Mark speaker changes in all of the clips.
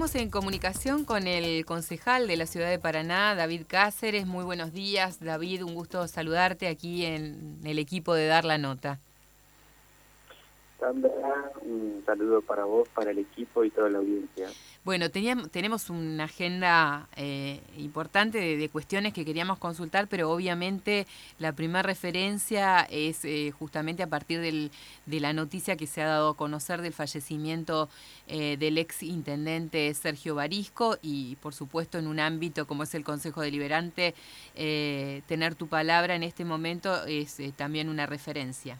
Speaker 1: Estamos en comunicación con el concejal de la ciudad de Paraná, David Cáceres. Muy buenos días, David. Un gusto saludarte aquí en el equipo de Dar la Nota.
Speaker 2: Sandra, un saludo para vos, para el equipo y toda la audiencia.
Speaker 1: Bueno, tenemos una agenda importante de cuestiones que queríamos consultar, pero obviamente la primera referencia es justamente a partir de la noticia que se ha dado a conocer del fallecimiento del ex intendente Sergio Barisco y, por supuesto, en un ámbito como es el Consejo Deliberante, tener tu palabra en este momento es también una referencia.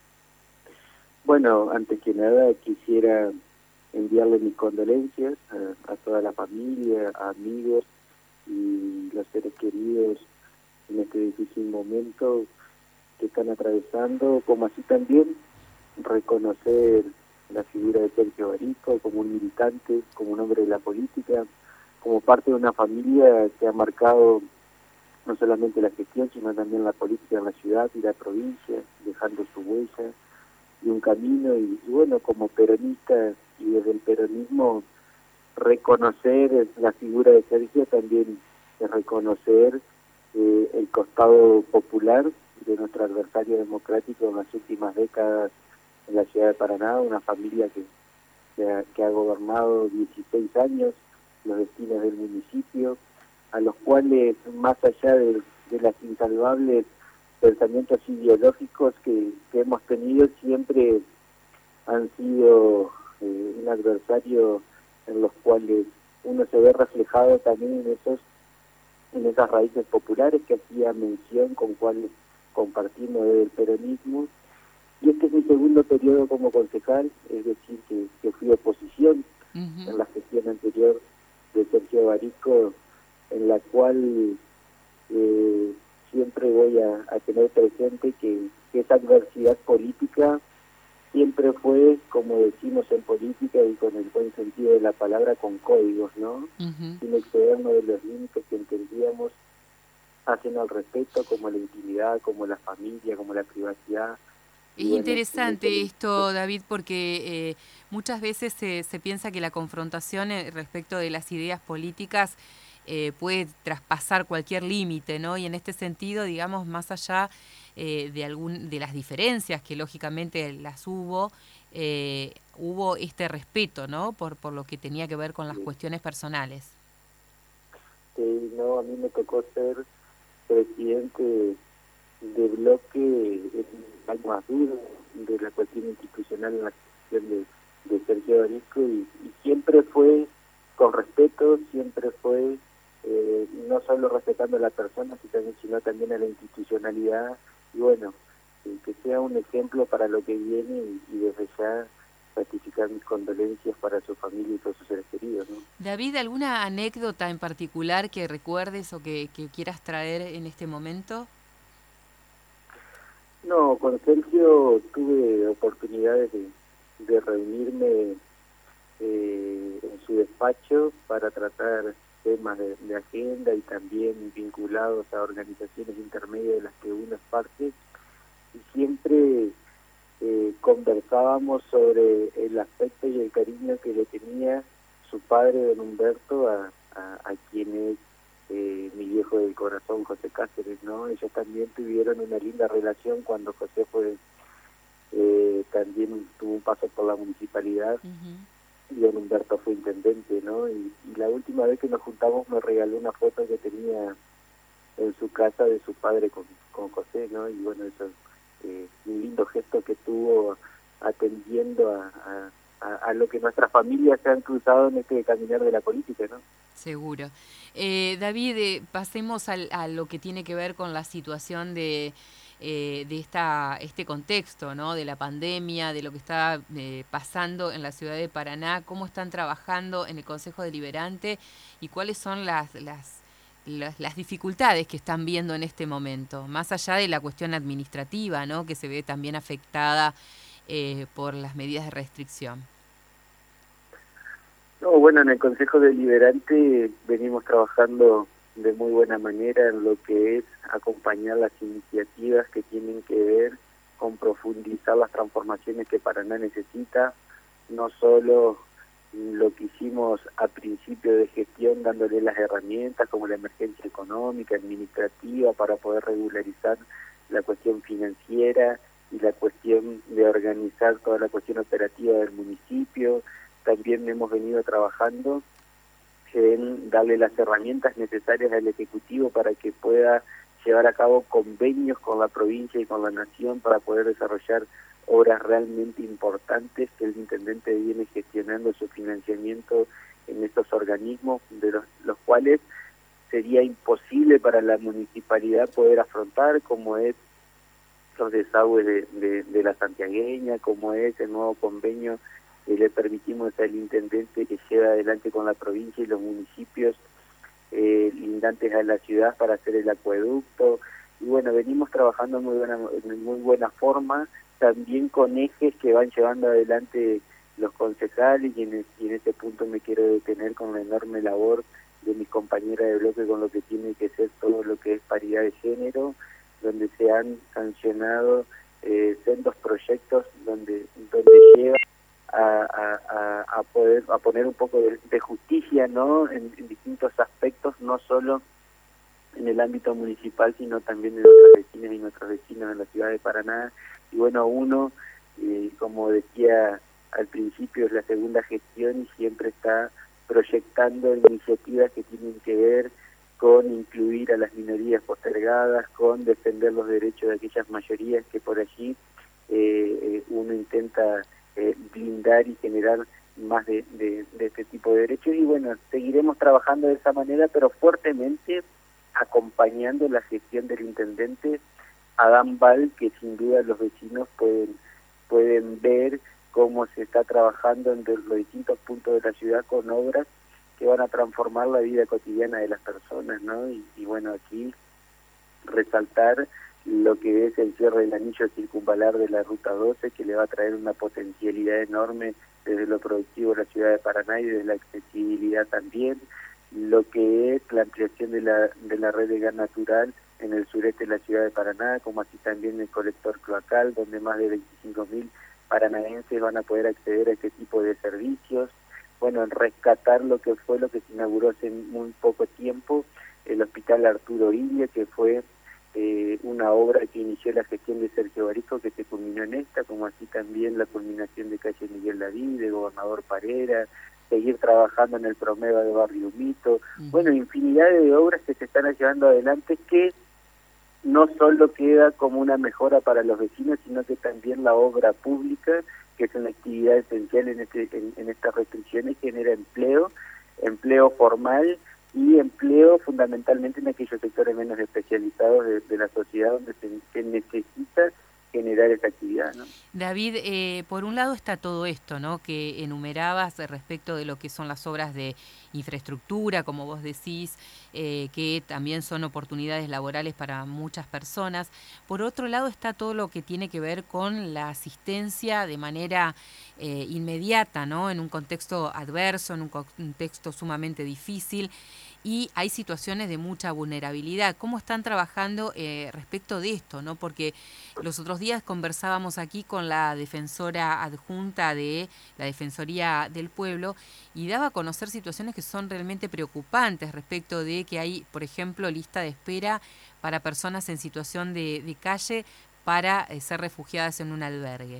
Speaker 2: Bueno, antes que nada quisiera enviarle mis condolencias a toda la familia, a amigos y los seres queridos en este difícil momento que están atravesando, como así también reconocer la figura de Sergio Barisco como un militante, como un hombre de la política, como parte de una familia que ha marcado no solamente la gestión, sino también la política en la ciudad y la provincia, dejando su huella y un camino, y bueno, como peronista y desde el peronismo, reconocer la figura de Sergio también es reconocer el costado popular de nuestro adversario democrático en las últimas décadas en la ciudad de Paraná, una familia que ha gobernado 16 años los destinos del municipio, a los cuales, más allá de las insalvables pensamientos ideológicos que hemos tenido, siempre han sido un adversario en los cuales uno se ve reflejado también en esas raíces populares que hacía mención, con cuales compartimos desde el peronismo. Y este es mi segundo periodo como concejal, es decir, que fui oposición en la gestión anterior de Sergio Barisco, en la cual siempre voy a tener presente que esa adversidad política siempre fue, como decimos en política y con el buen sentido de la palabra, con códigos, ¿no? Sin excedernos de los límites que entendíamos hacen al respeto, como la intimidad, como la familia, como la privacidad.
Speaker 1: Es interesante esto, David, porque muchas veces se piensa que la confrontación respecto de las ideas políticas puede traspasar cualquier límite, ¿no? Y en este sentido, digamos, más allá de las diferencias, que lógicamente las hubo este respeto, ¿no? Por lo que tenía que ver con las cuestiones personales.
Speaker 2: No, a mí me tocó ser presidente de bloque en el año más duro de la cuestión institucional en la gestión de Sergio Barisco, y siempre fue con respeto, siempre fue no solo respetando a la persona, sino también a la institucionalidad, y bueno, que sea un ejemplo para lo que viene, y desde ya ratificar mis condolencias para su familia y todos sus seres queridos, ¿no?
Speaker 1: David, ¿alguna anécdota en particular que recuerdes o que quieras traer en este momento?
Speaker 2: No, con Sergio tuve oportunidades de reunirme en su despacho para tratar temas de agenda y también vinculados a organizaciones intermedias de las que uno es parte, y siempre conversábamos sobre el afecto y el cariño que le tenía su padre, don Humberto, a quien es mi viejo del corazón, José Cáceres, ¿no? Ellos también tuvieron una linda relación cuando José fue también tuvo un paso por la municipalidad, y don Humberto fue intendente, ¿no? Y la última vez que nos juntamos me regaló una foto que tenía en su casa de su padre con José, ¿no? Y bueno, eso un lindo gesto que tuvo atendiendo a lo que nuestras familias se han cruzado en este caminar de la política, ¿no?
Speaker 1: Seguro. David, pasemos a lo que tiene que ver con la situación de este contexto, ¿no? De la pandemia, de lo que está pasando en la ciudad de Paraná, cómo están trabajando en el Consejo Deliberante y cuáles son las dificultades que están viendo en este momento, más allá de la cuestión administrativa, ¿no? Que se ve también afectada por las medidas de restricción.
Speaker 2: No, bueno, en el Consejo Deliberante venimos trabajando de muy buena manera en lo que es acompañar las iniciativas que tienen que ver con profundizar las transformaciones que Paraná necesita, no solo lo que hicimos a principio de gestión, dándole las herramientas como la emergencia económica, administrativa, para poder regularizar la cuestión financiera y la cuestión de organizar toda la cuestión operativa del municipio. También hemos venido trabajando en darle las herramientas necesarias al Ejecutivo para que pueda llevar a cabo convenios con la provincia y con la nación para poder desarrollar obras realmente importantes que el intendente viene gestionando su financiamiento en estos organismos, de los cuales sería imposible para la municipalidad poder afrontar, como es los desagües de la santiagueña, como es el nuevo convenio que le permitimos al intendente que lleve adelante con la provincia y los municipios lindantes a la ciudad para hacer el acueducto. Y bueno, venimos trabajando en muy buena forma, también con ejes que van llevando adelante los concejales, y en ese punto me quiero detener con la enorme labor de mis compañeras de bloque con lo que tiene que ser todo lo que es paridad de género, donde se han sancionado sendos proyectos donde lleva a poner un poco de justicia, ¿no?, en distintos aspectos, no solo en el ámbito municipal, sino también en nuestras vecinas y nuestros vecinos en la ciudad de Paraná. Y bueno, uno, como decía al principio, es la segunda gestión y siempre está proyectando iniciativas que tienen que ver con incluir a las minorías postergadas, con defender los derechos de aquellas mayorías que por allí uno intenta blindar y generar más de este tipo de derechos. Y bueno, seguiremos trabajando de esa manera, pero fuertemente acompañando la gestión del intendente Adán Val, que sin duda los vecinos pueden ver cómo se está trabajando en los distintos puntos de la ciudad con obras que van a transformar la vida cotidiana de las personas, ¿no? Y bueno, aquí resaltar lo que es el cierre del anillo circunvalar de la Ruta 12, que le va a traer una potencialidad enorme desde lo productivo de la ciudad de Paraná y desde la accesibilidad también, lo que es la ampliación de la red de gas natural en el sureste de la ciudad de Paraná, como así también el colector cloacal, donde más de 25.000 paranaenses van a poder acceder a este tipo de servicios. Bueno, en rescatar lo que se inauguró hace muy poco tiempo, el Hospital Arturo Illia, que fue una obra que inició la gestión de Sergio Barijo, que se culminó en esta, como así también la culminación de calle Miguel David, de Gobernador Parera, seguir trabajando en el Promeva de Barrio Mito. Bueno, infinidad de obras que se están llevando adelante que no solo queda como una mejora para los vecinos, sino que también la obra pública, que es una actividad esencial en estas restricciones, genera empleo formal y empleo fundamentalmente en aquellos sectores menos especializados de la sociedad donde se necesita generar esa actividad, ¿no?
Speaker 1: David, por un lado está todo esto, ¿no?, que enumerabas respecto de lo que son las obras de infraestructura, como vos decís, que también son oportunidades laborales para muchas personas. Por otro lado está todo lo que tiene que ver con la asistencia de manera inmediata, ¿no?, en un contexto adverso, en un contexto sumamente difícil. Y hay situaciones de mucha vulnerabilidad. ¿Cómo están trabajando respecto de esto, no? Porque los otros días conversábamos aquí con la defensora adjunta de la Defensoría del Pueblo y daba a conocer situaciones que son realmente preocupantes respecto de que hay, por ejemplo, lista de espera para personas en situación de calle para ser refugiadas en un albergue.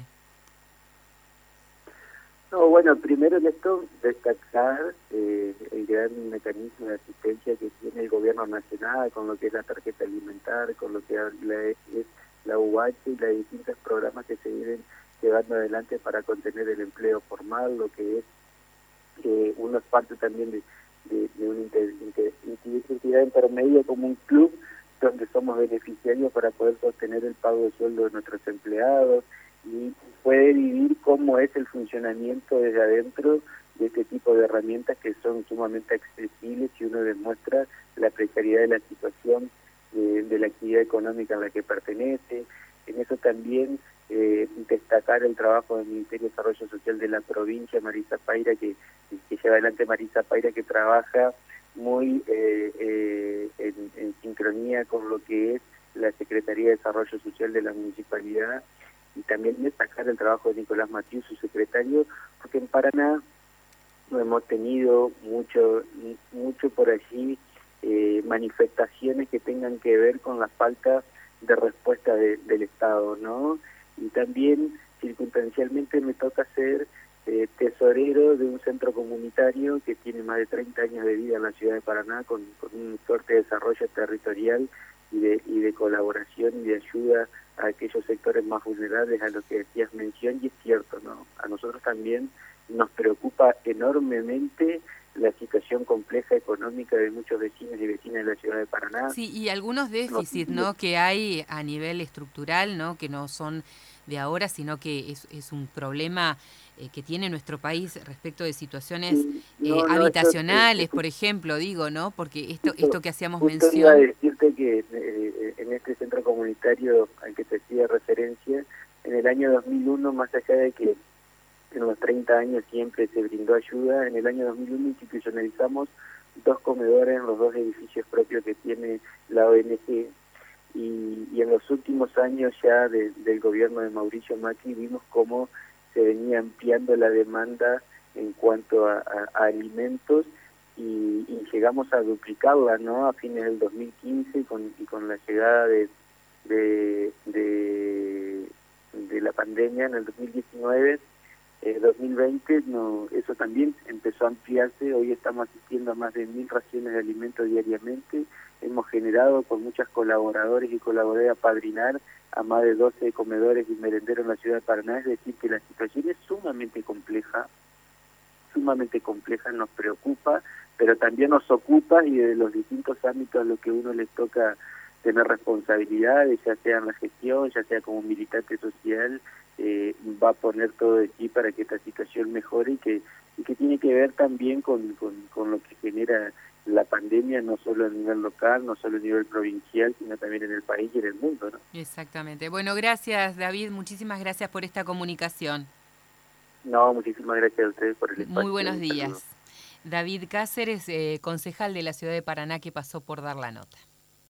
Speaker 2: No, bueno, primero en esto destacar el gran mecanismo de asistencia que tiene el gobierno nacional con lo que es la tarjeta alimentar, con lo que es la UH y los distintos programas que se vienen llevando adelante para contener el empleo formal, lo que es uno es parte también de una entidad intermedia como un club donde somos beneficiarios para poder sostener el pago de sueldo de nuestros empleados y puede vivir cómo es el funcionamiento desde adentro de este tipo de herramientas que son sumamente accesibles si uno demuestra la precariedad de la situación de la actividad económica en la que pertenece. En eso también destacar el trabajo del Ministerio de Desarrollo Social de la provincia, Marisa Paira, que lleva adelante Marisa Paira, que trabaja muy en sincronía con lo que es la Secretaría de Desarrollo Social de la Municipalidad, y también destacar el trabajo de Nicolás Matiu, su secretario, porque en Paraná no hemos tenido mucho por allí manifestaciones que tengan que ver con la falta de respuesta del Estado, ¿no? Y también circunstancialmente me toca ser tesorero de un centro comunitario que tiene más de 30 años de vida en la ciudad de Paraná, con un fuerte desarrollo territorial y de colaboración y de ayuda a aquellos sectores más vulnerables a los que decías mención, y es cierto, ¿no? A nosotros también nos preocupa enormemente la situación compleja económica de muchos vecinos y vecinas de la ciudad de Paraná.
Speaker 1: Sí, y algunos déficits, ¿no?, que hay a nivel estructural, ¿no?, que no son de ahora, sino que es un problema que tiene nuestro país respecto de situaciones
Speaker 2: Sí, no,
Speaker 1: habitacionales, por ejemplo, digo, ¿no?, porque esto que hacíamos
Speaker 2: justo iba a
Speaker 1: mención...
Speaker 2: decirte que en este centro comunitario al que te hacía referencia, en el año 2001, más allá de que en los 30 años siempre se brindó ayuda, en el año 2001 institucionalizamos 2 comedores en los 2 edificios propios que tiene la ONG, y en los últimos años ya del gobierno de Mauricio Macri vimos cómo se venía ampliando la demanda en cuanto a alimentos, y llegamos a duplicarla, ¿no?, a fines del 2015 y con la llegada de la pandemia en el 2019. 2020 eso también empezó a ampliarse. Hoy estamos asistiendo a más de 1.000 raciones de alimentos diariamente. Hemos generado con muchas colaboradores y colaboradoras padrinar a más de 12 comedores y merenderos en la ciudad de Paraná. Es decir, que la situación es sumamente compleja, nos preocupa, pero también nos ocupa, y de los distintos ámbitos a los que uno les toca tener responsabilidades, ya sea en la gestión, ya sea como militante social, va a poner todo de sí para que esta situación mejore, y que tiene que ver también con lo que genera la pandemia, no solo a nivel local, no solo a nivel provincial, sino también en el país y en el mundo, ¿no?
Speaker 1: Exactamente. Bueno, gracias, David, muchísimas gracias por esta comunicación.
Speaker 2: No, muchísimas gracias a ustedes por el
Speaker 1: Muy
Speaker 2: espacio.
Speaker 1: buenos
Speaker 2: Un saludo.
Speaker 1: días. David Cáceres, concejal de la ciudad de Paraná, que pasó por dar la nota.